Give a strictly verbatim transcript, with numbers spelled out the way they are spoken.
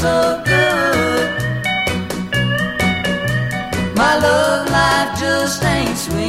so good. My love life just ain't sweet.